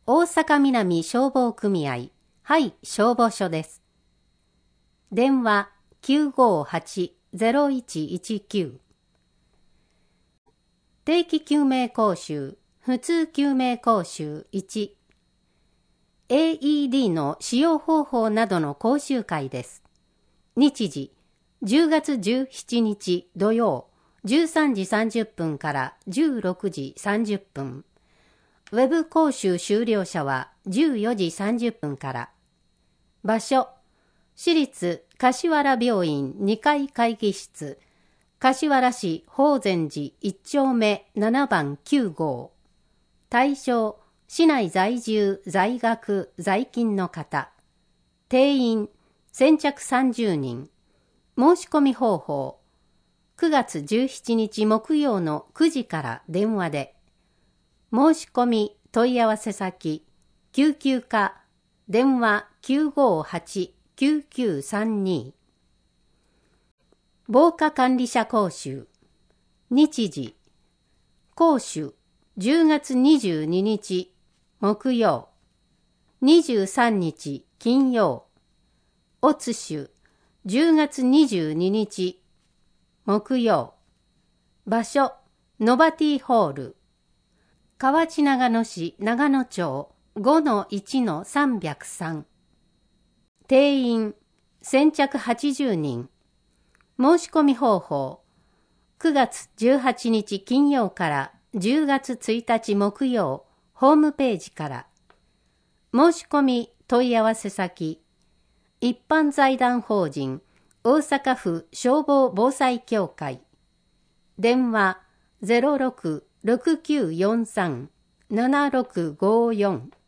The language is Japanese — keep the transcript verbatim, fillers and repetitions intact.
大阪南消防組合、はい消防署です。電話 きゅうごはち ゼロいちいちきゅう。定期救命講習、普通救命講習いち。エーイーディー の使用方法などの講習会です。日時、じゅうがつじゅうしちにち土曜、じゅうさんじさんじゅっぷんからじゅうろくじさんじゅっぷん。ウェブ講習終了者はじゅうよじさんじゅっぷんから。場所、市立柏原病院にかい会議室、柏原市法善寺いちちょうめななばんきゅうごう。対象、市内在住、在学、在勤の方。定員、先着さんじゅうにん。申し込み方法、くがつじゅうしちにち木曜のくじから電話で。申し込み問い合わせ先、救急課、電話 きゅうごはち きゅうきゅうさんに。防火管理者講習。日時、講習じゅうがつにじゅうににち木曜、にじゅうさんにち金曜。おつしゅじゅうがつにじゅうににち木曜。場所、ノバティホール。河内長野市長野町 ごのいちのさんびゃくさん。定員、先着はちじゅうにん。申し込み方法、くがつじゅうはちにち金曜からじゅうがつついたち木曜、ホームページから。申し込み問い合わせ先、一般財団法人大阪府消防防災協会。電話 ゼロろく ろくきゅうよんさん ななろくごよん。